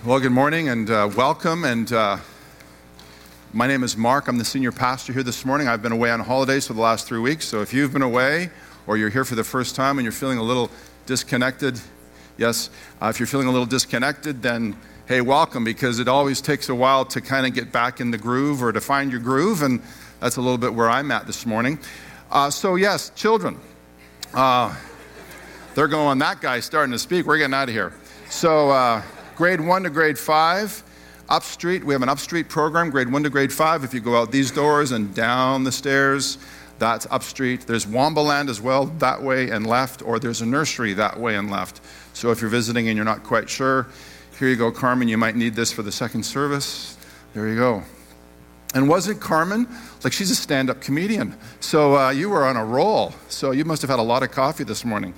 Well, good morning and welcome. And my name is Mark. I'm the senior pastor here this morning. I've been away on holidays for the last 3 weeks. So if you've been away or you're here for the first time and you're feeling a little disconnected, yes, if you're feeling a little disconnected, then hey, welcome, because it always takes a while to kind of get back in the groove or to find your groove. And that's a little bit where I'm at this morning. So yes, children, they're going, that guy's starting to speak. We're getting out of here. So grade 1 to grade 5, Upstreet. We have an Upstreet program, grade 1 to grade 5. If you go out these doors and down the stairs, that's Upstreet. There's Wambaland as well, that way and left, or there's a nursery that way and left. So if you're visiting and you're not quite sure, here you go, Carmen. You might need this for the second service. There you go. And wasn't Carmen, like she's a stand-up comedian. So you were on a roll. So you must have had a lot of coffee this morning.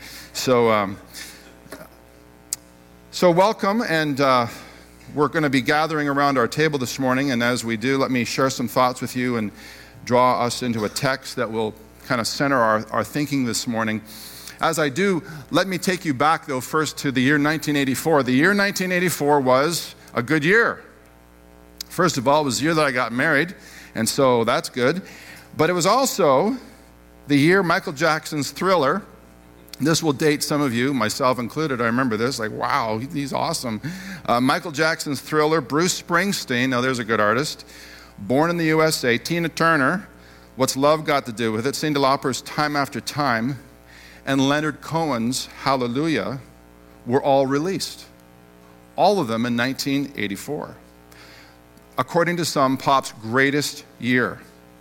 So welcome, and we're going to be gathering around our table this morning, and as we do, let me share some thoughts with you and draw us into a text that will kind of center our thinking this morning. As I do, let me take you back, though, first to the year 1984. The year 1984 was a good year. First of all, it was the year that I got married, and so that's good. But it was also the year Michael Jackson's Thriller. This will date some of you, myself included. I remember this, like, wow, he's awesome. Michael Jackson's Thriller, Bruce Springsteen, now there's a good artist, Born in the USA, Tina Turner, What's Love Got to Do with It, Cyndi Lauper's Time After Time, and Leonard Cohen's Hallelujah were all released. All of them in 1984. According to some, pop's greatest year.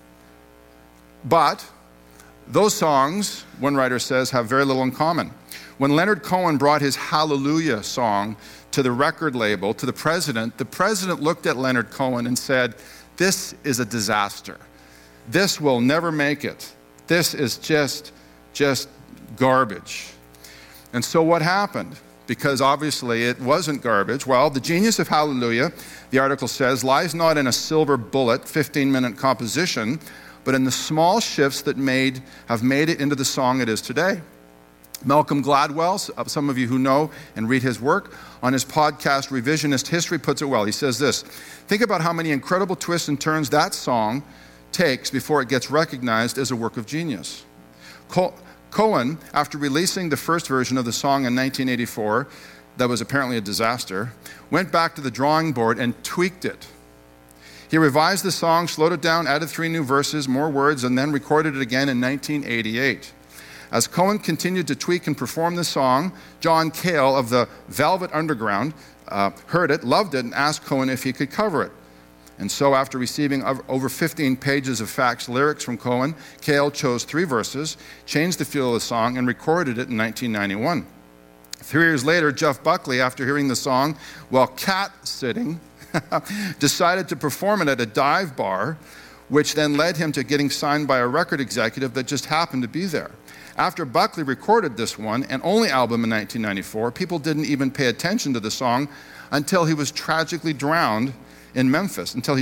But those songs, one writer says, have very little in common. When Leonard Cohen brought his Hallelujah song to the record label, to the president looked at Leonard Cohen and said, "This is a disaster. This will never make it. This is just garbage." And so what happened? Because obviously it wasn't garbage. Well, the genius of Hallelujah, the article says, lies not in a silver bullet, 15-minute composition, but in the small shifts that have made it into the song it is today. Malcolm Gladwell, some of you who know and read his work, on his podcast Revisionist History puts it well. He says this: think about how many incredible twists and turns that song takes before it gets recognized as a work of genius. Cohen, after releasing the first version of the song in 1984, that was apparently a disaster, went back to the drawing board and tweaked it. He revised the song, slowed it down, added 3 new verses, more words, and then recorded it again in 1988. As Cohen continued to tweak and perform the song, John Cale of the Velvet Underground heard it, loved it, and asked Cohen if he could cover it. And so after receiving over 15 pages of faxed lyrics from Cohen, Cale chose 3 verses, changed the feel of the song, and recorded it in 1991. 3 years later, Jeff Buckley, after hearing the song while cat-sitting, decided to perform it at a dive bar, which then led him to getting signed by a record executive that just happened to be there. After Buckley recorded this one and only album in 1994, people didn't even pay attention to the song until he tragically drowned in Memphis in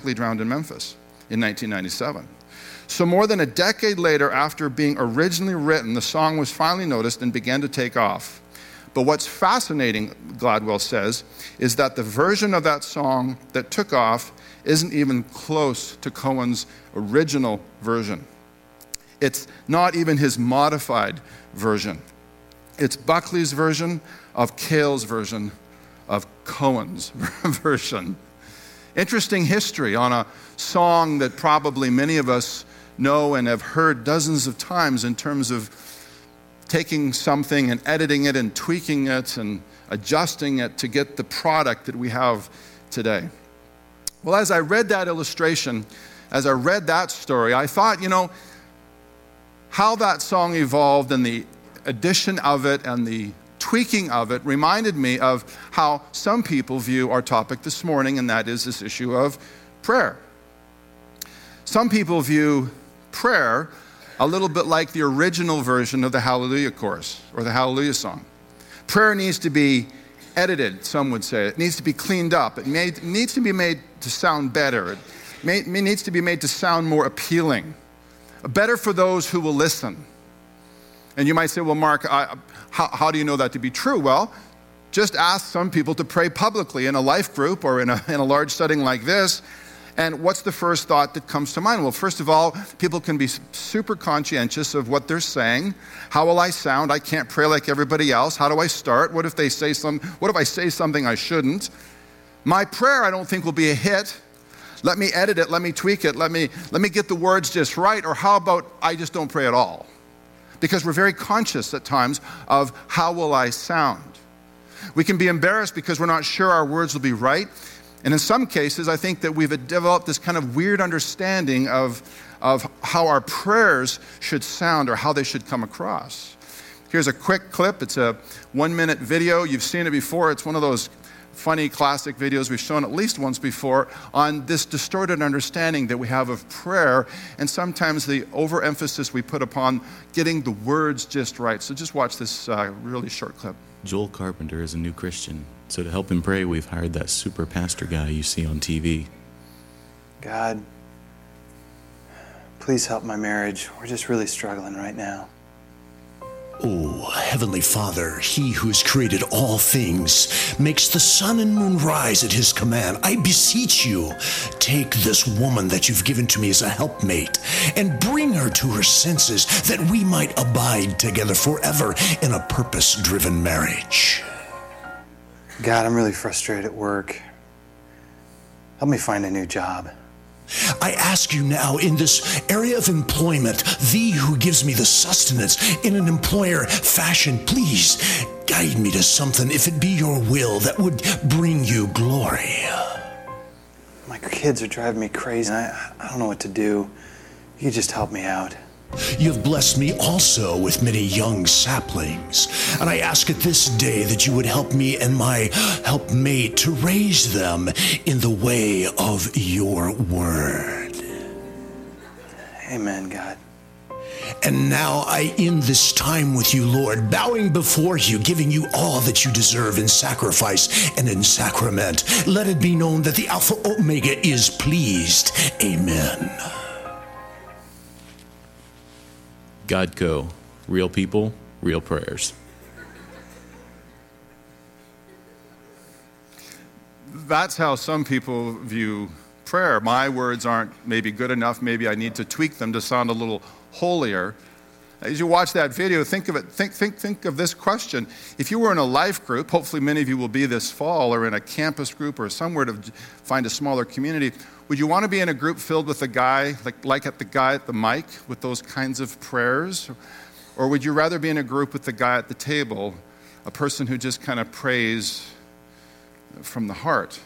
1997. So more than a decade later, after being originally written, the song was finally noticed and began to take off. But what's fascinating, Gladwell says, is that the version of that song that took off isn't even close to Cohen's original version. It's not even his modified version. It's Buckley's version of Cale's version of Cohen's version. Interesting history on a song that probably many of us know and have heard dozens of times in terms of taking something and editing it and tweaking it and adjusting it to get the product that we have today. Well, as I read that illustration, as I read that story, I thought, how that song evolved and the addition of it and the tweaking of it reminded me of how some people view our topic this morning, and that is this issue of prayer. Some people view prayer a little bit like the original version of the Hallelujah chorus or the Hallelujah song. Prayer needs to be edited, some would say. It needs to be cleaned up. It needs to be made to sound better. It needs to be made to sound more appealing. Better for those who will listen. And you might say, well, Mark, how do you know that to be true? Well, just ask some people to pray publicly in a life group or in a large setting like this. And what's the first thought that comes to mind? Well, first of all, people can be super conscientious of what they're saying. How will I sound? I can't pray like everybody else. How do I start? What if I say something I shouldn't? My prayer, I don't think, will be a hit. Let me edit it. Let me tweak it. Let me get the words just right. Or how about I just don't pray at all? Because we're very conscious at times of how will I sound. We can be embarrassed because we're not sure our words will be right. And in some cases, I think that we've developed this kind of weird understanding of how our prayers should sound or how they should come across. Here's a quick clip. It's a 1-minute video. You've seen it before. It's one of those funny classic videos we've shown at least once before on this distorted understanding that we have of prayer and sometimes the overemphasis we put upon getting the words just right. So just watch this really short clip. Joel Carpenter is a new Christian, so to help him pray, we've hired that super pastor guy you see on TV. God, please help my marriage. We're just really struggling right now. Oh, Heavenly Father, He who has created all things, makes the sun and moon rise at His command. I beseech you, take this woman that you've given to me as a helpmate and bring her to her senses that we might abide together forever in a purpose-driven marriage. God, I'm really frustrated at work. Help me find a new job. I ask you now, in this area of employment, Thee who gives me the sustenance in an employer fashion, please guide me to something, if it be your will, that would bring you glory. My kids are driving me crazy. I don't know what to do. You just help me out. You've blessed me also with many young saplings, and I ask it this day that you would help me and my helpmate to raise them in the way of your word. Amen, God. And now I end this time with you, Lord, bowing before you, giving you all that you deserve in sacrifice and in sacrament. Let it be known that the Alpha Omega is pleased. Amen. Godco, real people, real prayers. That's how some people view prayer. My words aren't maybe good enough. Maybe I need to tweak them to sound a little holier. As you watch that video, think of it. Think of this question. If you were in a life group, hopefully many of you will be this fall, or in a campus group or somewhere to find a smaller community, would you want to be in a group filled with a guy, like at the guy at the mic with those kinds of prayers? Or would you rather be in a group with the guy at the table, a person who just kind of prays from the heart?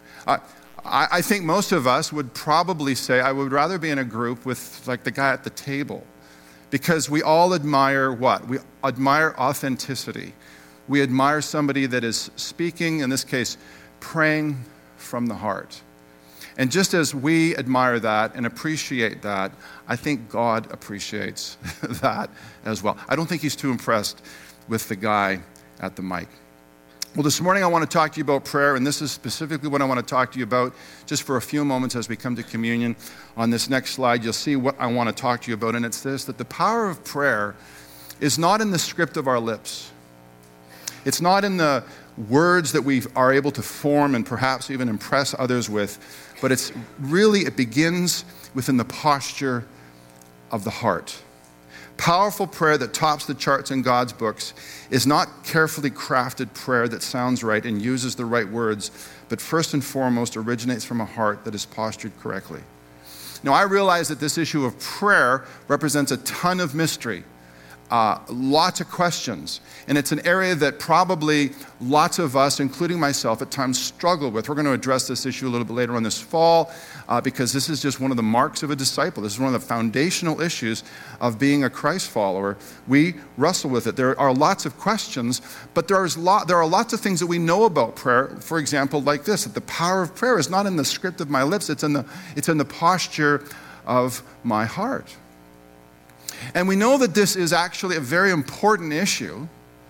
I think most of us would probably say, I would rather be in a group with like the guy at the table. Because we all admire what? We admire authenticity. We admire somebody that is speaking, in this case, praying from the heart. And just as we admire that and appreciate that, I think God appreciates that as well. I don't think He's too impressed with the guy at the mic. Well, this morning I want to talk to you about prayer, and this is specifically what I want to talk to you about just for a few moments as we come to communion. On this next slide, you'll see what I want to talk to you about, and it's this, that the power of prayer is not in the script of our lips. It's not in the words that we are able to form and perhaps even impress others with, but it begins within the posture of the heart. Powerful prayer that tops the charts in God's books is not carefully crafted prayer that sounds right and uses the right words, but first and foremost originates from a heart that is postured correctly. Now, I realize that this issue of prayer represents a ton of mystery, lots of questions, and it's an area that probably lots of us, including myself, at times struggle with. We're going to address this issue a little bit later on this fall because this is just one of the marks of a disciple. This is one of the foundational issues of being a Christ follower. We wrestle with it. There are lots of questions, but there are lots of things that we know about prayer. For example, like this, that the power of prayer is not in the script of my lips, it's in the posture of my heart. And we know that this is actually a very important issue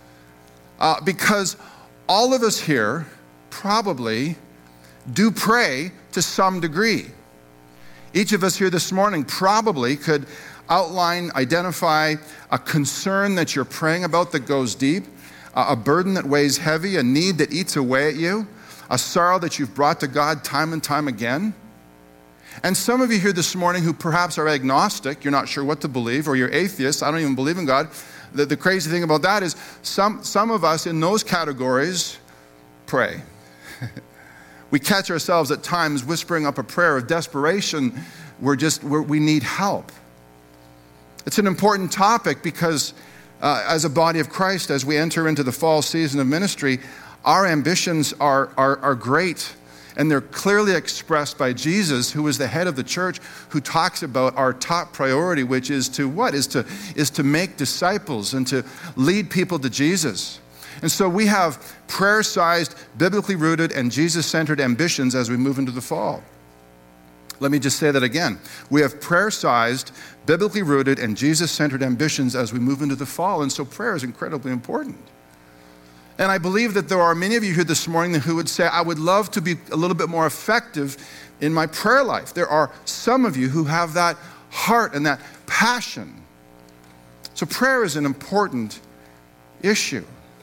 because all of us here probably do pray to some degree. Each of us here this morning probably could identify a concern that you're praying about that goes deep. a burden that weighs heavy, a need that eats away at you, a sorrow that you've brought to God time and time again. And some of you here this morning who perhaps are agnostic, you're not sure what to believe, or you're atheists, I don't even believe in God. The crazy thing about that is some of us in those categories pray. We catch ourselves at times whispering up a prayer of desperation. We need help. It's an important topic because as a body of Christ, as we enter into the fall season of ministry, our ambitions are great. And they're clearly expressed by Jesus, who is the head of the church, who talks about our top priority, which is to what? Is to make disciples and to lead people to Jesus. And so we have prayer-sized, biblically rooted, and Jesus-centered ambitions as we move into the fall. Let me just say that again. We have prayer-sized, biblically rooted, and Jesus-centered ambitions as we move into the fall. And so prayer is incredibly important. And I believe that there are many of you here this morning who would say, I would love to be a little bit more effective in my prayer life. There are some of you who have that heart and that passion. So prayer is an important issue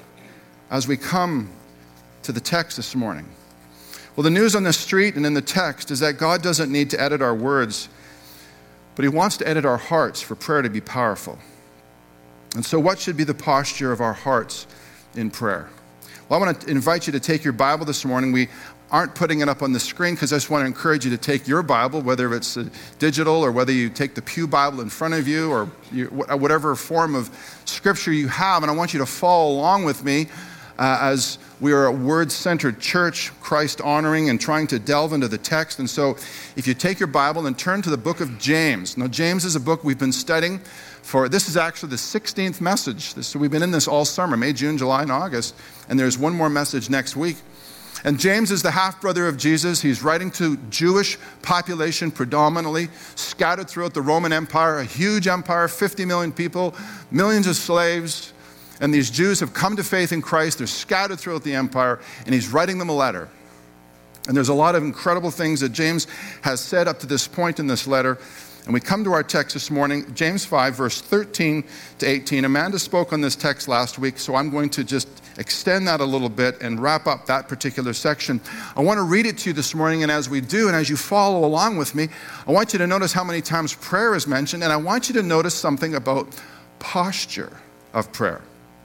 as we come to the text this morning. Well, the news on the street and in the text is that God doesn't need to edit our words, but he wants to edit our hearts for prayer to be powerful. And so what should be the posture of our hearts in prayer? Well, I want to invite you to take your Bible this morning. We aren't putting it up on the screen because I just want to encourage you to take your Bible, whether it's digital or whether you take the Pew Bible in front of you or whatever form of scripture you have. And I want you to follow along with me as we are a word-centered church, Christ-honoring and trying to delve into the text. And so if you take your Bible and turn to the book of James. Now, James is a book we've been studying this is actually the 16th message. So we've been in this all summer, May, June, July, and August. And there's one more message next week. And James is the half-brother of Jesus. He's writing to Jewish population predominantly, scattered throughout the Roman Empire, a huge empire, 50 million people, millions of slaves. And these Jews have come to faith in Christ. They're scattered throughout the empire, and he's writing them a letter. And there's a lot of incredible things that James has said up to this point in this letter. And we come to our text this morning, James 5, verse 13 to 18. Amanda spoke on this text last week, so I'm going to just extend that a little bit and wrap up that particular section. I want to read it to you this morning, and as we do, and as you follow along with me, I want you to notice how many times prayer is mentioned, and I want you to notice something about posture of prayer.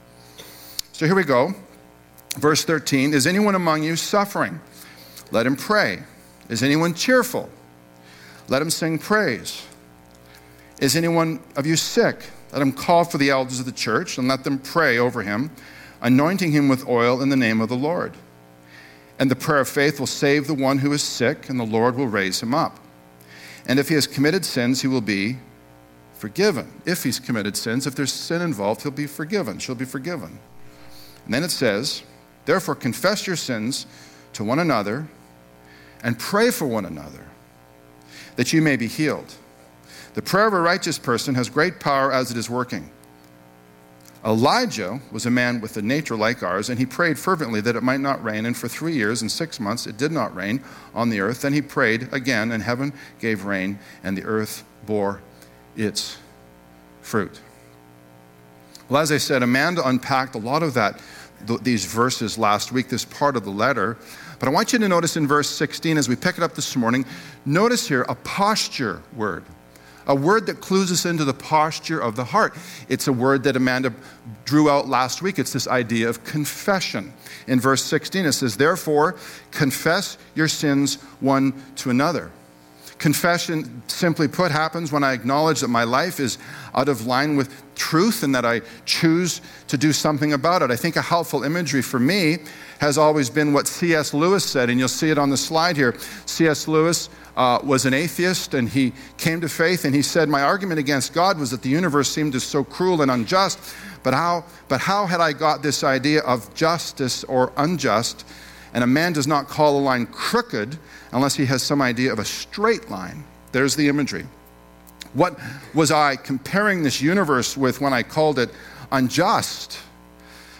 So here we go. Verse 13, is anyone among you suffering? Let him pray. Is anyone cheerful? Let him sing praise. Is anyone of you sick? Let him call for the elders of the church and let them pray over him, anointing him with oil in the name of the Lord. And the prayer of faith will save the one who is sick, and the Lord will raise him up. And if he has committed sins, he will be forgiven. If he's committed sins, if there's sin involved, he'll be forgiven. She'll be forgiven. And then it says, therefore confess your sins to one another and pray for one another, that you may be healed. The prayer of a righteous person has great power as it is working. Elijah was a man with a nature like ours, and he prayed fervently that it might not rain, and for 3 years and 6 months it did not rain on the earth. Then he prayed again, and heaven gave rain, and the earth bore its fruit. Well, as I said, Amanda unpacked a lot of these verses last week, this part of the letter. But I want you to notice in verse 16, as we pick it up this morning, notice here a posture word. A word that clues us into the posture of the heart. It's a word that Amanda drew out last week. It's this idea of confession. In verse 16, it says, therefore, confess your sins one to another. Confession, simply put, happens when I acknowledge that my life is out of line with truth and that I choose to do something about it. I think a helpful imagery for me has always been what C.S. Lewis said, and you'll see it on the slide here. C.S. Lewis was an atheist, and he came to faith, and he said, my argument against God was that the universe seemed so cruel and unjust, but how had I got this idea of justice or unjust? And a man does not call a line crooked unless he has some idea of a straight line. There's the imagery. What was I comparing this universe with when I called it unjust?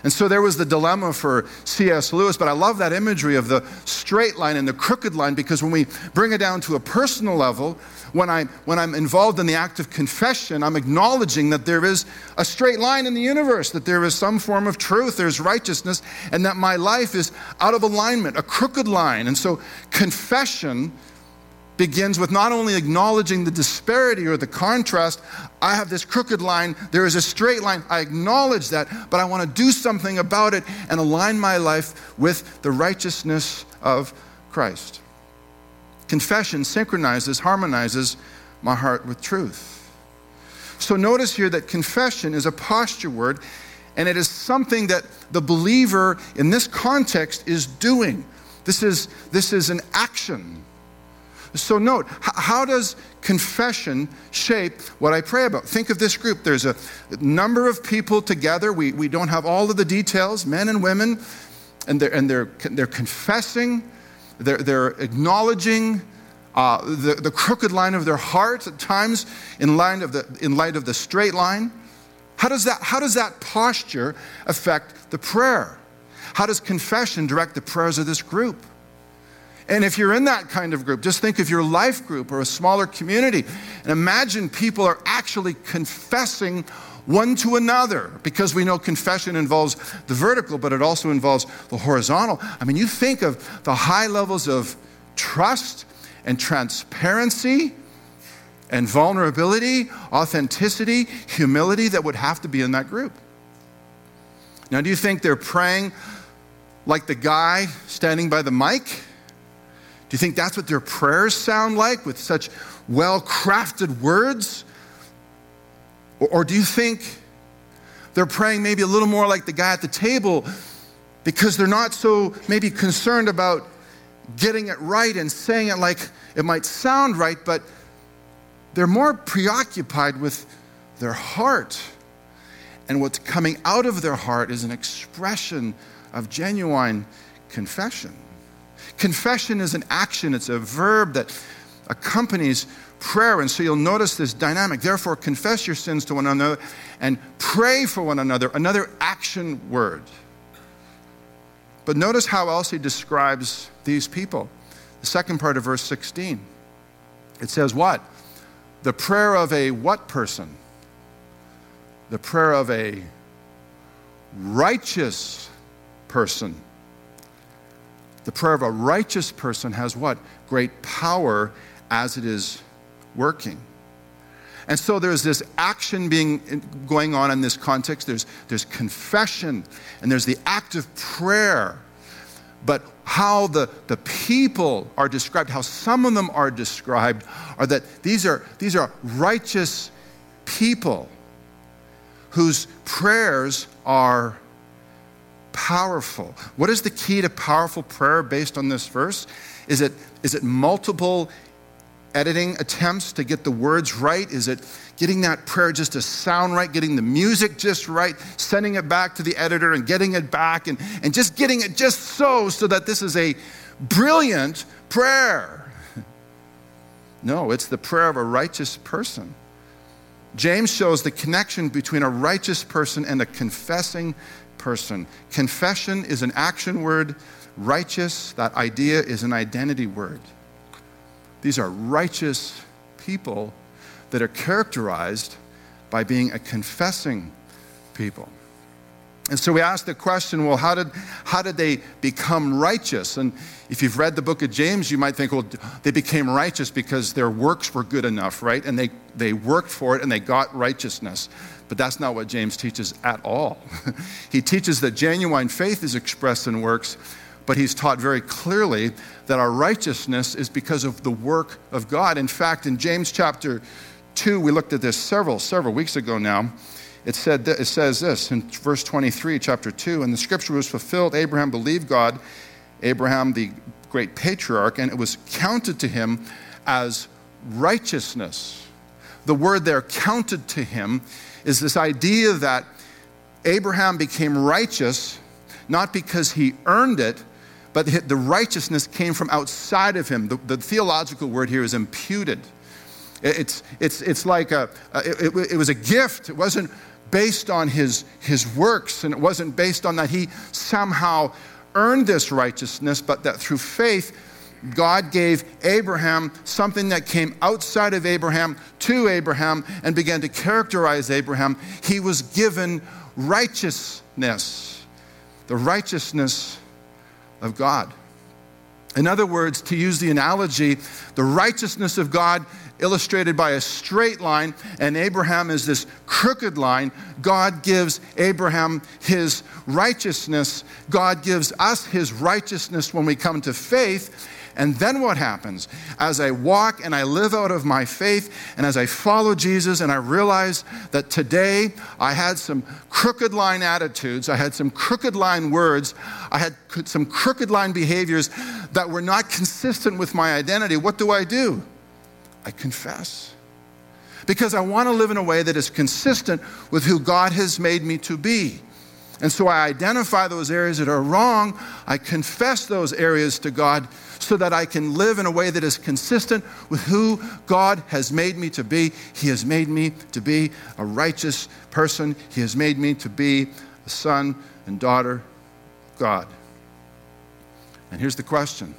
And so there was the dilemma for C.S. Lewis, but I love that imagery of the straight line and the crooked line, because when we bring it down to a personal level, when I'm involved in the act of confession, I'm acknowledging that there is a straight line in the universe, that there is some form of truth, there's righteousness, and that my life is out of alignment, a crooked line. And so confession begins with not only acknowledging the disparity or the contrast. I have this crooked line, there is a straight line. I acknowledge that, but I want to do something about it and align my life with the righteousness of Christ. Confession synchronizes, harmonizes my heart with truth. So notice here that confession is a posture word, and it is something that the believer in this context is doing. This is an action. So note, how does confession shape what I pray about? Think of this group. There's a number of people together. We don't have all of the details, men and women, and they're confessing, they're acknowledging the crooked line of their heart at times in light of the straight line. How does that posture affect the prayer? How does confession direct the prayers of this group? And if you're in that kind of group, just think of your life group or a smaller community, and imagine people are actually confessing one to another, because we know confession involves the vertical, but it also involves the horizontal. I mean, you think of the high levels of trust and transparency and vulnerability, authenticity, humility that would have to be in that group. Now, do you think they're praying like the guy standing by the mic? Do you think that's what their prayers sound like, with such well-crafted words? Or do you think they're praying maybe a little more like the guy at the table, because they're not so maybe concerned about getting it right and saying it like it might sound right, but they're more preoccupied with their heart, and what's coming out of their heart is an expression of genuine confession. Confession is an action. It's a verb that accompanies prayer. And so you'll notice this dynamic. Therefore, confess your sins to one another and pray for one another. Another action word. But notice how else he describes these people. The second part of verse 16. It says what? The prayer of a what person? The prayer of a righteous person. The prayer of a righteous person has what? Great power as it is working. And so there's this action going on in this context. There's confession, and there's the act of prayer. But how the people are described, how some of them are described, are that these are righteous people whose prayers are powerful. What is the key to powerful prayer based on this verse? Is it multiple editing attempts to get the words right? Is it getting that prayer just to sound right, getting the music just right, sending it back to the editor and getting it back and just getting it just so that this is a brilliant prayer? No, it's the prayer of a righteous person. James shows the connection between a righteous person and a confessing person. Confession is an action word. Righteous, that idea, is an identity word. These are righteous people that are characterized by being a confessing people. And so we ask the question, well, how did they become righteous? And if you've read the book of James, you might think, well, they became righteous because their works were good enough, right? And they worked for it and they got righteousness. But that's not what James teaches at all. He teaches that genuine faith is expressed in works, but he's taught very clearly that our righteousness is because of the work of God. In fact, in James chapter 2, we looked at this several weeks ago now. It says this in verse 23, chapter 2, and the scripture was fulfilled. Abraham believed God, Abraham the great patriarch, and it was counted to him as righteousness. The word there, counted to him, is this idea that Abraham became righteous not because he earned it, but the righteousness came from outside of him. The theological word here is imputed. It's like it was a gift. It wasn't based on his works, and it wasn't based on that he somehow earned this righteousness, but that through faith, God gave Abraham something that came outside of Abraham to Abraham and began to characterize Abraham. He was given righteousness, the righteousness of God. In other words, to use the analogy, the righteousness of God illustrated by a straight line, and Abraham is this crooked line. God gives Abraham his righteousness. God gives us his righteousness when we come to faith. And then what happens? As I walk and I live out of my faith, and as I follow Jesus, and I realize that today I had some crooked line attitudes, I had some crooked line words, I had some crooked line behaviors that were not consistent with my identity, what do? I confess. Because I want to live in a way that is consistent with who God has made me to be. And so I identify those areas that are wrong. I confess those areas to God so that I can live in a way that is consistent with who God has made me to be. He has made me to be a righteous person. He has made me to be a son and daughter of God. And here's the question.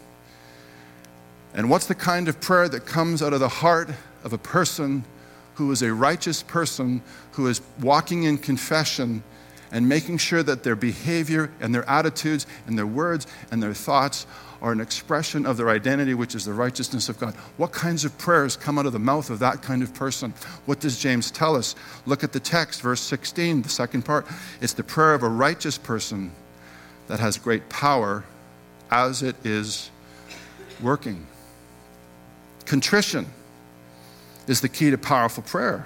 And what's the kind of prayer that comes out of the heart of a person who is a righteous person, who is walking in confession and making sure that their behavior and their attitudes and their words and their thoughts are an expression of their identity, which is the righteousness of God? What kinds of prayers come out of the mouth of that kind of person? What does James tell us? Look at the text, verse 16, the second part. It's the prayer of a righteous person that has great power as it is working. Contrition is the key to powerful prayer.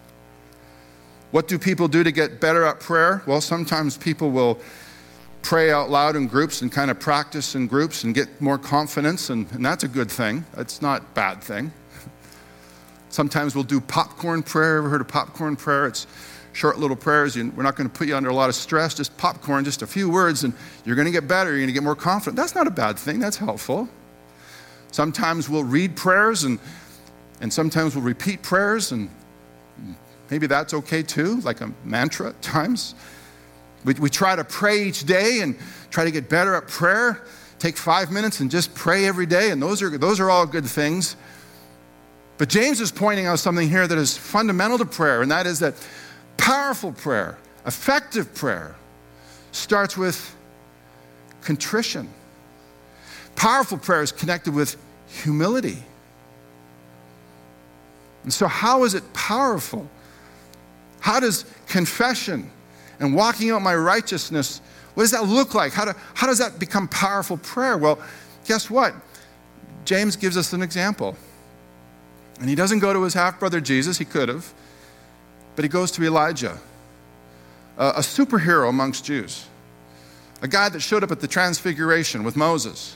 What do people do to get better at prayer? Well, sometimes people will pray out loud in groups and kind of practice in groups and get more confidence, and that's a good thing. That's not a bad thing. Sometimes we'll do popcorn prayer. Ever heard of popcorn prayer? It's short little prayers. We're not going to put you under a lot of stress. Just popcorn, just a few words, and you're going to get better. You're going to get more confident. That's not a bad thing. That's helpful. Sometimes we'll read prayers, and sometimes we'll repeat prayers, and maybe that's okay too, like a mantra at times. We try to pray each day and try to get better at prayer. Take 5 minutes and just pray every day, and those are all good things. But James is pointing out something here that is fundamental to prayer, and that is that powerful prayer, effective prayer, starts with contrition. Powerful prayer is connected with humility. And so how is it powerful? How does confession and walking out my righteousness, what does that look like? How does that become powerful prayer? Well, guess what? James gives us an example. And he doesn't go to his half-brother Jesus, he could have, but he goes to Elijah, a superhero amongst Jews, a guy that showed up at the Transfiguration with Moses,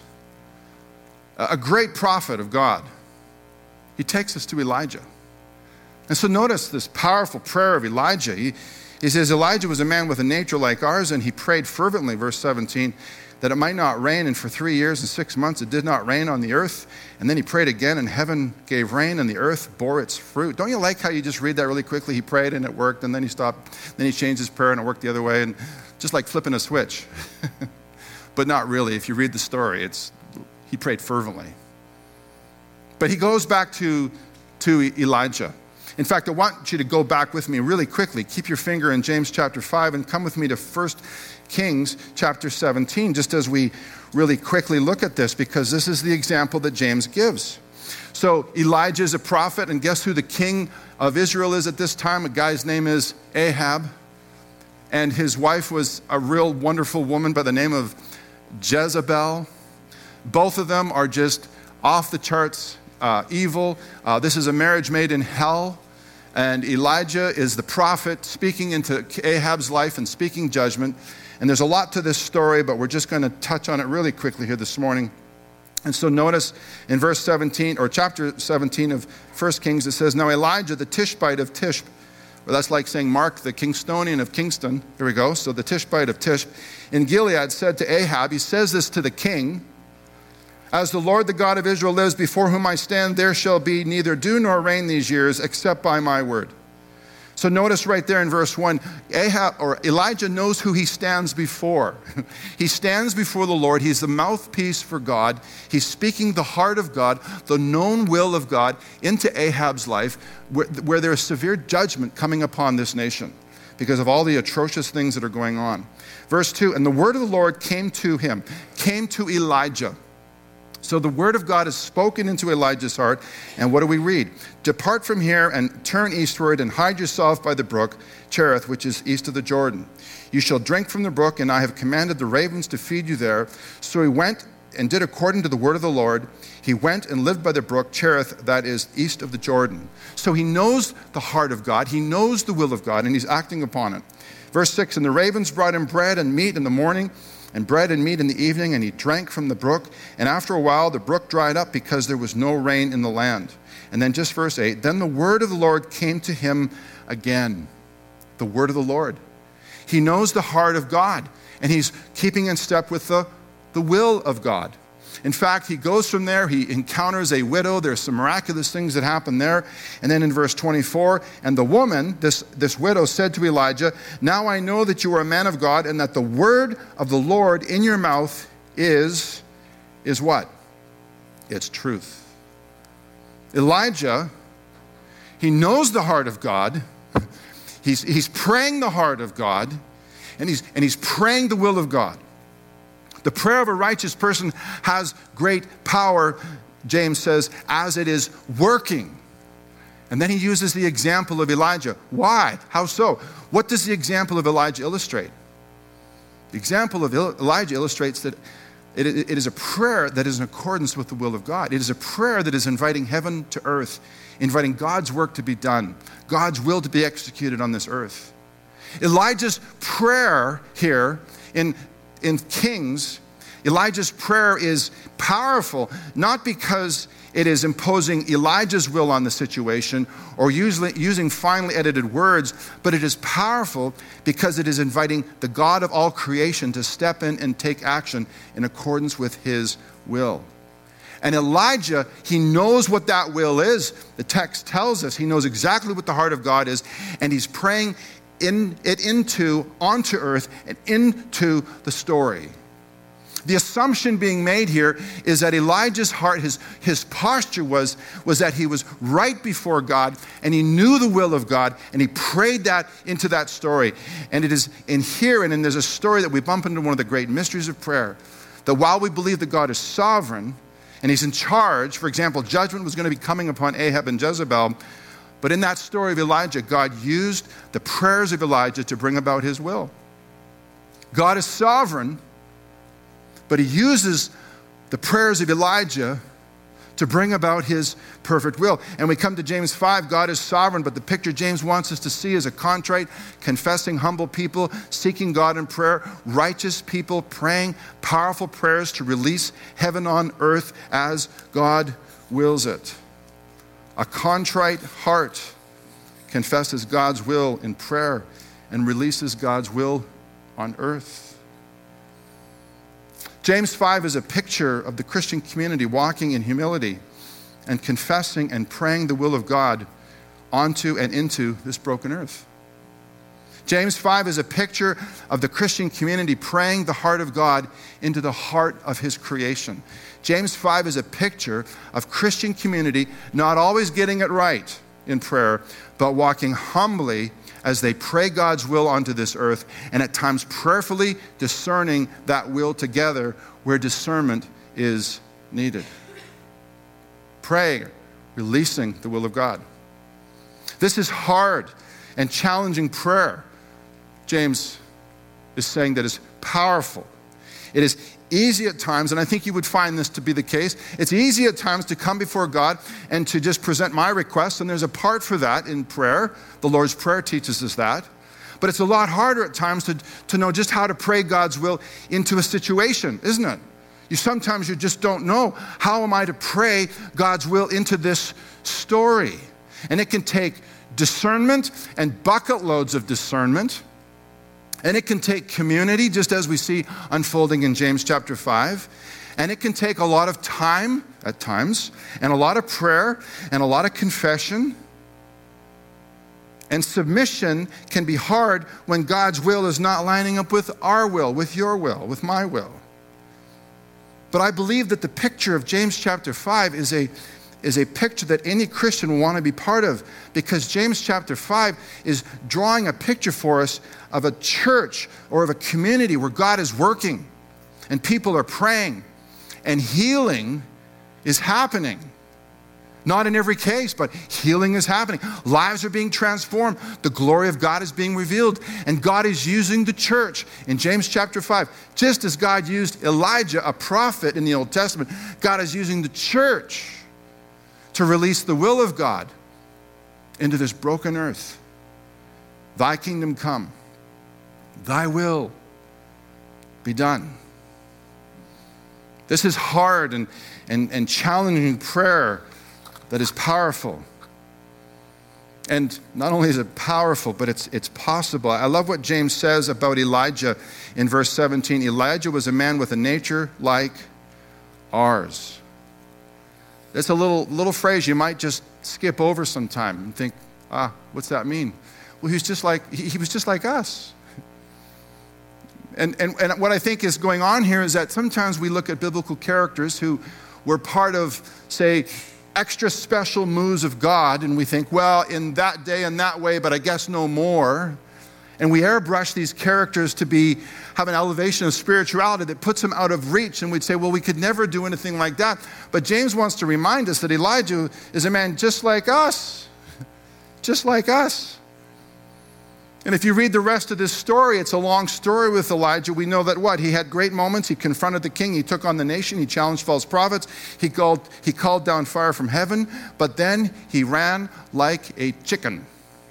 a great prophet of God. He takes us to Elijah. And so notice this powerful prayer of Elijah. He says, Elijah was a man with a nature like ours, and he prayed fervently, verse 17, that it might not rain. And for 3 years and 6 months it did not rain on the earth. And then he prayed again, and heaven gave rain, and the earth bore its fruit. Don't you like how you just read that really quickly? He prayed, and it worked, and then he stopped. Then he changed his prayer, and it worked the other way, and just like flipping a switch. But not really. If you read the story, he prayed fervently. But he goes back to Elijah. In fact, I want you to go back with me really quickly. Keep your finger in James chapter 5 and come with me to 1 Kings chapter 17, just as we really quickly look at this, because this is the example that James gives. So Elijah is a prophet, and guess who the king of Israel is at this time? A guy's name is Ahab, and his wife was a real wonderful woman by the name of Jezebel. Both of them are just off the charts evil. This is a marriage made in hell. And Elijah is the prophet speaking into Ahab's life and speaking judgment. And there's a lot to this story, but we're just going to touch on it really quickly here this morning. And so notice in verse 17, or chapter 17 of 1 Kings, it says, Now Elijah, the Tishbite of Tishbe, well, that's like saying Mark, the Kingstonian of Kingston. Here we go. So the Tishbite of Tishbe in Gilead said to Ahab, he says this to the king, As the Lord, the God of Israel lives, before whom I stand, there shall be neither dew nor rain these years, except by my word. So notice right there in verse 1, Elijah knows who he stands before. He stands before the Lord. He's the mouthpiece for God. He's speaking the heart of God, the known will of God into Ahab's life, where there is severe judgment coming upon this nation because of all the atrocious things that are going on. Verse 2, and the word of the Lord came to him, came to Elijah. So the word of God is spoken into Elijah's heart. And what do we read? Depart from here and turn eastward and hide yourself by the brook Cherith, which is east of the Jordan. You shall drink from the brook, and I have commanded the ravens to feed you there. So he went and did according to the word of the Lord. He went and lived by the brook Cherith, that is east of the Jordan. So he knows the heart of God. He knows the will of God, and he's acting upon it. Verse 6, and the ravens brought him bread and meat in the morning, and bread and meat in the evening, and he drank from the brook. And after a while, the brook dried up because there was no rain in the land. And then just verse 8, then the word of the Lord came to him again. The word of the Lord. He knows the heart of God, and he's keeping in step with the will of God. In fact, he goes from there, he encounters a widow. There's some miraculous things that happen there. And then in verse 24, and the woman, this widow, said to Elijah, now I know that you are a man of God, and that the word of the Lord in your mouth is what? It's truth. Elijah, he knows the heart of God. He's praying the heart of God, and he's praying the will of God. The prayer of a righteous person has great power, James says, as it is working. And then he uses the example of Elijah. Why? How so? What does the example of Elijah illustrate? The example of Elijah illustrates that it is a prayer that is in accordance with the will of God. It is a prayer that is inviting heaven to earth, inviting God's work to be done, God's will to be executed on this earth. Elijah's prayer here in Kings, Elijah's prayer is powerful, not because it is imposing Elijah's will on the situation or using finely edited words, but it is powerful because it is inviting the God of all creation to step in and take action in accordance with his will. And Elijah, he knows what that will is. The text tells us he knows exactly what the heart of God is, and he's praying onto earth and into the story. The assumption being made here is that Elijah's heart, his posture was that he was right before God, and he knew the will of God, and he prayed that into that story. And it is in here, and there's a story that we bump into one of the great mysteries of prayer, that while we believe that God is sovereign and he's in charge, for example, judgment was going to be coming upon Ahab and Jezebel, but in that story of Elijah, God used the prayers of Elijah to bring about his will. God is sovereign, but he uses the prayers of Elijah to bring about his perfect will. And we come to James 5, God is sovereign, but the picture James wants us to see is a contrite, confessing, humble people, seeking God in prayer, righteous people praying powerful prayers to release heaven on earth as God wills it. A contrite heart confesses God's will in prayer and releases God's will on earth. James 5 is a picture of the Christian community walking in humility and confessing and praying the will of God onto and into this broken earth. James 5 is a picture of the Christian community praying the heart of God into the heart of his creation. James 5 is a picture of Christian community not always getting it right in prayer, but walking humbly as they pray God's will onto this earth, and at times prayerfully discerning that will together where discernment is needed. Pray, releasing the will of God. This is hard and challenging prayer. James is saying that is powerful. It is easy at times, and I think you would find this to be the case. It's easy at times to come before God and to just present my requests, and there's a part for that in prayer. The Lord's Prayer teaches us that. But it's a lot harder at times to know just how to pray God's will into a situation, isn't it? Sometimes you just don't know, how am I to pray God's will into this story? And it can take discernment and bucket loads of discernment. And it can take community, just as we see unfolding in James chapter 5. And it can take a lot of time at times, and a lot of prayer, and a lot of confession. And submission can be hard when God's will is not lining up with our will, with your will, with my will. But I believe that the picture of James chapter 5 is a picture that any Christian will want to be part of, because James chapter 5 is drawing a picture for us of a church or of a community where God is working and people are praying and healing is happening. Not in every case, but healing is happening. Lives are being transformed. The glory of God is being revealed. And God is using the church in James chapter 5. Just as God used Elijah, a prophet in the Old Testament, God is using the church to release the will of God into this broken earth. Thy kingdom come. Thy will be done. This is hard and challenging prayer that is powerful. And not only is it powerful, but it's possible. I love what James says about Elijah in verse 17. Elijah was a man with a nature like ours. That's a little phrase you might just skip over sometime and think, what's that mean? Well, he was just like us. And what I think is going on here is that sometimes we look at biblical characters who were part of, say, extra special moves of God, and we think, well, in that day and that way, but I guess no more. And we airbrush these characters to have an elevation of spirituality that puts them out of reach, and we'd say, well, we could never do anything like that. But James wants to remind us that Elijah is a man just like us. Just like us. And if you read the rest of this story, it's a long story with Elijah. We know that what? He had great moments. He confronted the king. He took on the nation. He challenged false prophets. He called down fire from heaven. But then he ran like a chicken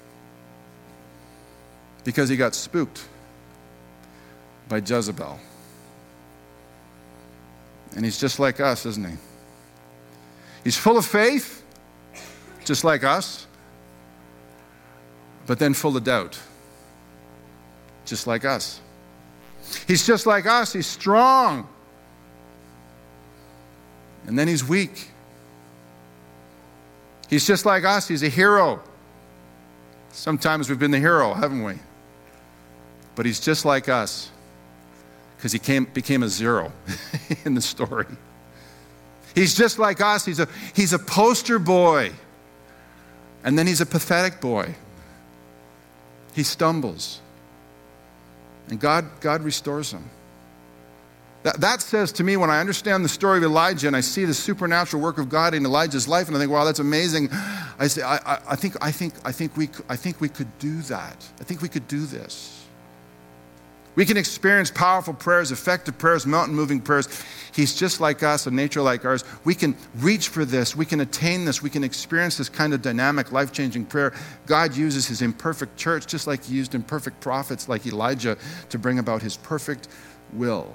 because he got spooked by Jezebel. And he's just like us, isn't he? He's full of faith, just like us, but then full of doubt, just like us. He's just like us. He's strong. And then he's weak. He's just like us. He's a hero. Sometimes we've been the hero, haven't we? But he's just like us because he became a zero in the story. He's just like us. He's a poster boy. And then he's a pathetic boy. He stumbles. And God restores him. That says to me, when I understand the story of Elijah and I see the supernatural work of God in Elijah's life, and I think, wow, that's amazing. I say, I think we could do that. I think we could do this. We can experience powerful prayers, effective prayers, mountain-moving prayers. He's just like us, a nature like ours. We can reach for this. We can attain this. We can experience this kind of dynamic, life-changing prayer. God uses his imperfect church, just like he used imperfect prophets like Elijah, to bring about his perfect will.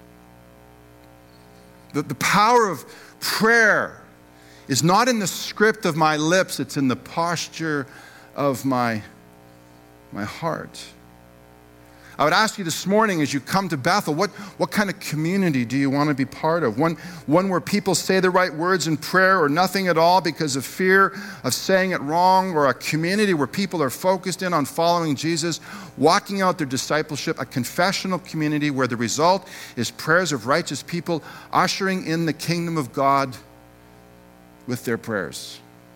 The power of prayer is not in the script of my lips. It's in the posture of my heart. I would ask you this morning as you come to Bethel, what kind of community do you want to be part of? One where people say the right words in prayer or nothing at all because of fear of saying it wrong, or a community where people are focused in on following Jesus, walking out their discipleship, a confessional community where the result is prayers of righteous people ushering in the kingdom of God with their prayers.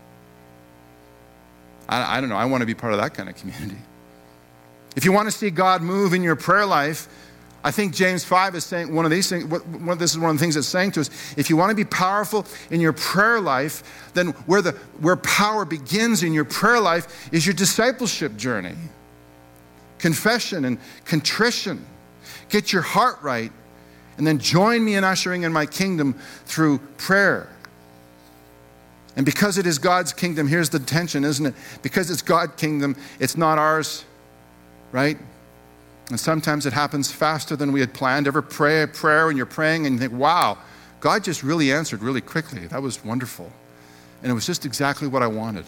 I don't know. I want to be part of that kind of community. If you want to see God move in your prayer life, I think James 5 is saying one of these things. This is one of the things it's saying to us. If you want to be powerful in your prayer life, then where power begins in your prayer life is your discipleship journey. Confession and contrition. Get your heart right, and then join me in ushering in my kingdom through prayer. And because it is God's kingdom, here's the tension, isn't it? Because it's God's kingdom, it's not ours. Right? And sometimes it happens faster than we had planned. Ever pray a prayer when you're praying and you think, wow, God just really answered really quickly. That was wonderful. And it was just exactly what I wanted.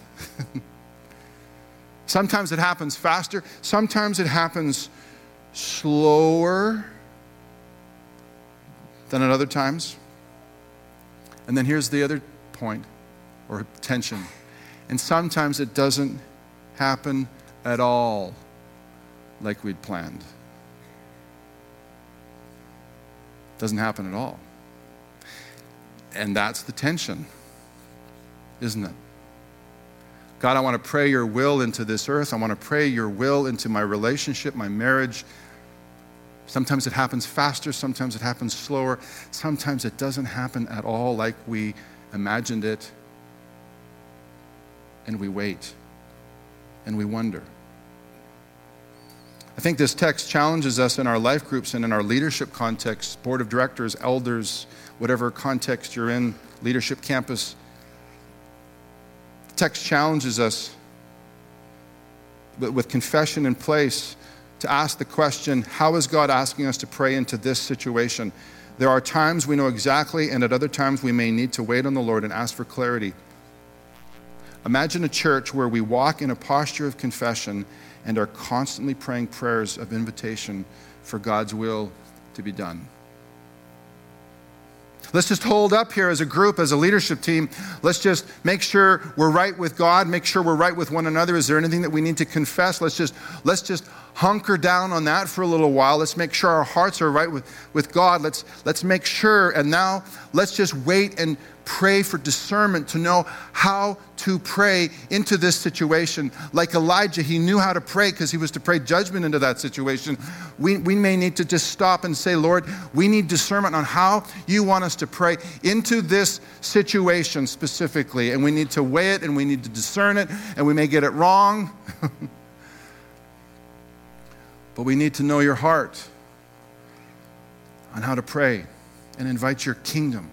Sometimes it happens faster. Sometimes it happens slower than at other times. And then here's the other point or tension. And sometimes it doesn't happen at all like we'd planned. Doesn't happen at all. And that's the tension, isn't it? God, I want to pray your will into this earth. I want to pray your will into my relationship, my marriage. Sometimes it happens faster, sometimes it happens slower, sometimes it doesn't happen at all like we imagined it. And we wait, and we wonder. I think this text challenges us in our life groups and in our leadership context, board of directors, elders, whatever context you're in, leadership campus. The text challenges us with confession in place to ask the question, how is God asking us to pray into this situation? There are times we know exactly, and at other times we may need to wait on the Lord and ask for clarity. Imagine a church where we walk in a posture of confession and are constantly praying prayers of invitation for God's will to be done. Let's just hold up here as a group, as a leadership team. Let's just make sure we're right with God, make sure we're right with one another. Is there anything that we need to confess? Let's just hunker down on that for a little while. Let's make sure our hearts are right with God. Let's make sure, and now let's just wait and pray for discernment to know how to pray into this situation. Like Elijah, he knew how to pray because he was to pray judgment into that situation. We may need to just stop and say, Lord, we need discernment on how you want us to pray into this situation specifically. And we need to weigh it and we need to discern it, and we may get it wrong. But we need to know your heart on how to pray and invite your kingdom.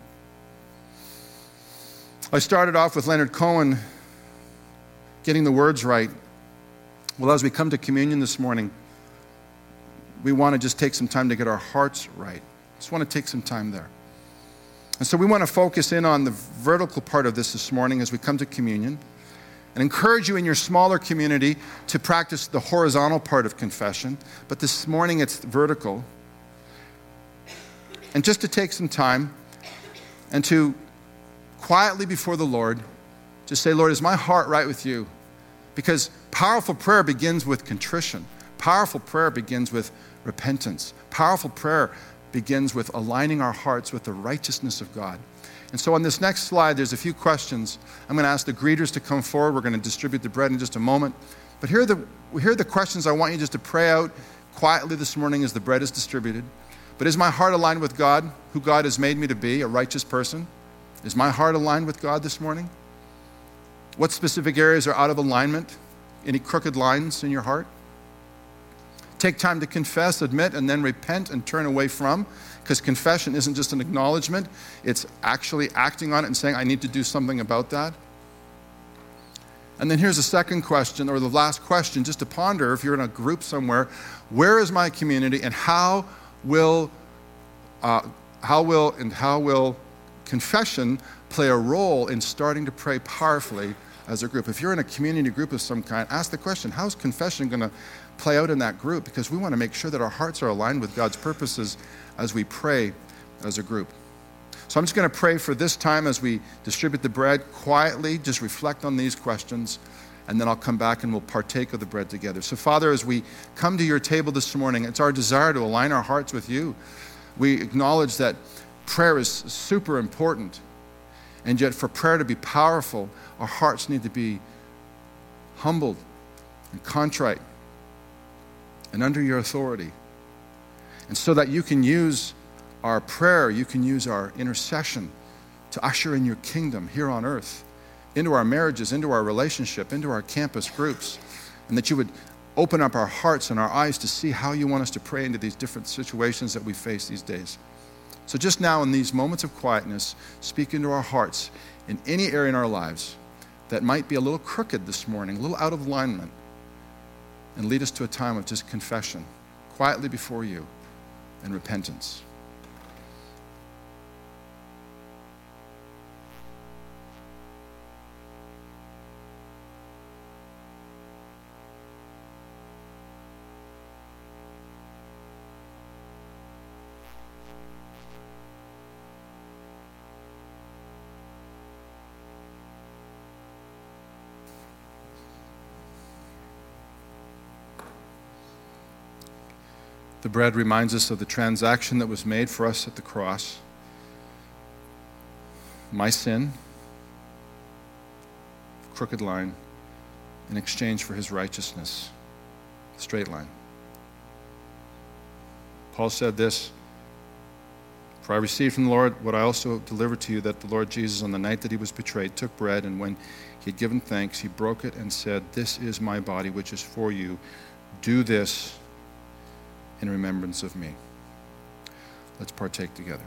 I started off with Leonard Cohen getting the words right. Well, as we come to communion this morning, we want to just take some time to get our hearts right. Just want to take some time there. And so we want to focus in on the vertical part of this morning as we come to communion, and encourage you in your smaller community to practice the horizontal part of confession. But this morning it's vertical. And just to take some time and to quietly before the Lord, just say, Lord, is my heart right with you? Because powerful prayer begins with contrition. Powerful prayer begins with repentance. Powerful prayer begins with aligning our hearts with the righteousness of God. And so on this next slide, there's a few questions. I'm going to ask the greeters to come forward. We're going to distribute the bread in just a moment. But here are the questions I want you just to pray out quietly this morning as the bread is distributed. But is my heart aligned with God, who God has made me to be, a righteous person? Is my heart aligned with God this morning? What specific areas are out of alignment? Any crooked lines in your heart? Take time to confess, admit, and then repent and turn away from, because confession isn't just an acknowledgement. It's actually acting on it and saying, I need to do something about that. And then here's the second question, or the last question, just to ponder if you're in a group somewhere. Where is my community, and how will confession play a role in starting to pray powerfully as a group? If you're in a community group of some kind, ask the question, how's confession going to play out in that group? Because we want to make sure that our hearts are aligned with God's purposes as we pray as a group. So I'm just going to pray for this time as we distribute the bread quietly. Just reflect on these questions, and then I'll come back and we'll partake of the bread together. So Father, as we come to your table this morning, it's our desire to align our hearts with you. We acknowledge that prayer is super important, and yet for prayer to be powerful, our hearts need to be humbled and contrite and under your authority. And so that you can use our prayer, you can use our intercession to usher in your kingdom here on earth, into our marriages, into our relationship, into our campus groups, and that you would open up our hearts and our eyes to see how you want us to pray into these different situations that we face these days. So just now in these moments of quietness, speak into our hearts in any area in our lives that might be a little crooked this morning, a little out of alignment, and lead us to a time of just confession, quietly before you, and repentance. The bread reminds us of the transaction that was made for us at the cross. My sin, crooked line, in exchange for his righteousness, straight line. Paul said this, "For I received from the Lord what I also delivered to you, that the Lord Jesus, on the night that he was betrayed, took bread, and when he had given thanks, he broke it and said, 'This is my body, which is for you. Do this in remembrance of me.'" Let's partake together.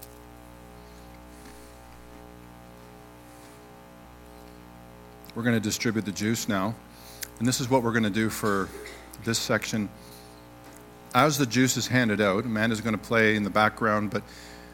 We're going to distribute the juice now, and this is what we're going to do for this section. As the juice is handed out, Amanda's going to play in the background, but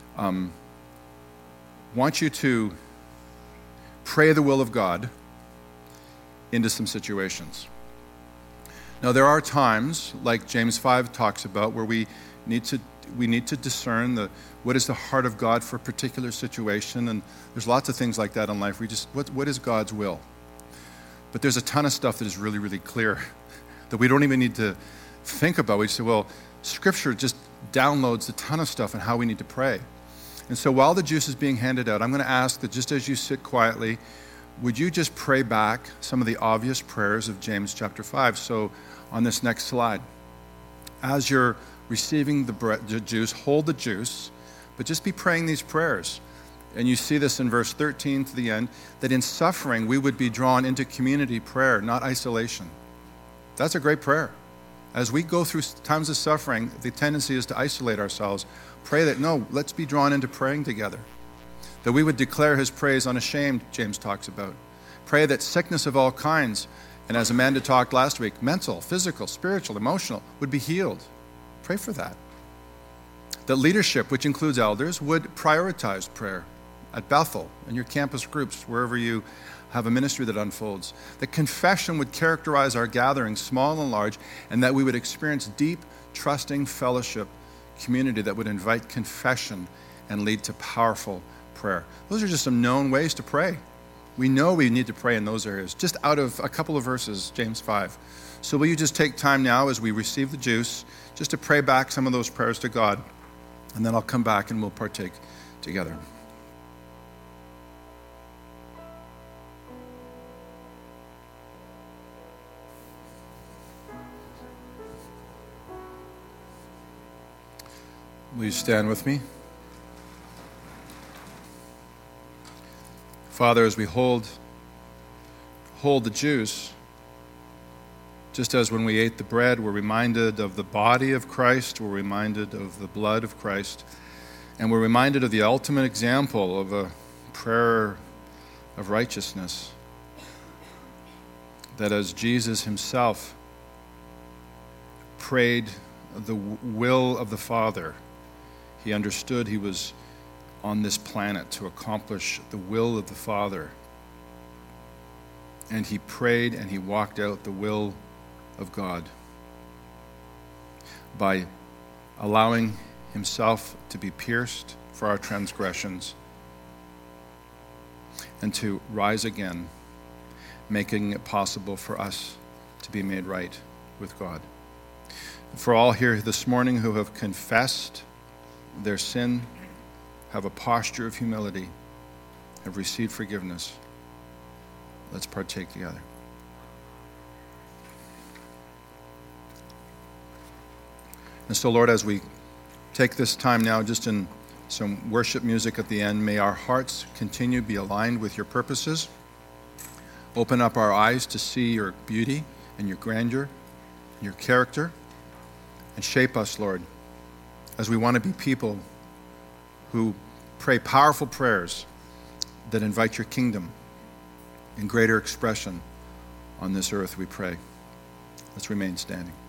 want you to pray the will of God into some situations. Now, there are times, like James 5 talks about, where we need to discern what is the heart of God for a particular situation, and there's lots of things like that in life. What is God's will? But there's a ton of stuff that is really, really clear that we don't even need to think about. We say, well, Scripture just downloads a ton of stuff on how we need to pray. And so while the juice is being handed out, I'm going to ask that just as you sit quietly, would you just pray back some of the obvious prayers of James chapter 5? So on this next slide, as you're receiving the juice, hold the juice, but just be praying these prayers. And you see this in verse 13 to the end, that in suffering we would be drawn into community prayer, not isolation. That's a great prayer. As we go through times of suffering, the tendency is to isolate ourselves. Pray that, no, let's be drawn into praying together. That we would declare his praise unashamed, James talks about. Pray that sickness of all kinds, and as Amanda talked last week, mental, physical, spiritual, emotional, would be healed. Pray for that. That leadership, which includes elders, would prioritize prayer at Bethel, in your campus groups, wherever you have a ministry that unfolds. That confession would characterize our gatherings, small and large, and that we would experience deep, trusting fellowship, community that would invite confession and lead to powerful prayer. Those are just some known ways to pray. We know we need to pray in those areas, just out of a couple of verses, James 5. So will you just take time now as we receive the juice, just to pray back some of those prayers to God, and then I'll come back and we'll partake together. Will you stand with me? Father, as we hold the juice, just as when we ate the bread, we're reminded of the body of Christ, we're reminded of the blood of Christ, and we're reminded of the ultimate example of a prayer of righteousness. That as Jesus himself prayed the will of the Father, he understood he was on this planet to accomplish the will of the Father. And he prayed and he walked out the will of God by allowing himself to be pierced for our transgressions and to rise again, making it possible for us to be made right with God. For all here this morning who have confessed their sin, have a posture of humility, have received forgiveness, let's partake together. And so, Lord, as we take this time now, just in some worship music at the end, may our hearts continue to be aligned with your purposes. Open up our eyes to see your beauty and your grandeur, your character, and shape us, Lord, as we want to be people who pray powerful prayers that invite your kingdom in greater expression on this earth, we pray. Let's remain standing.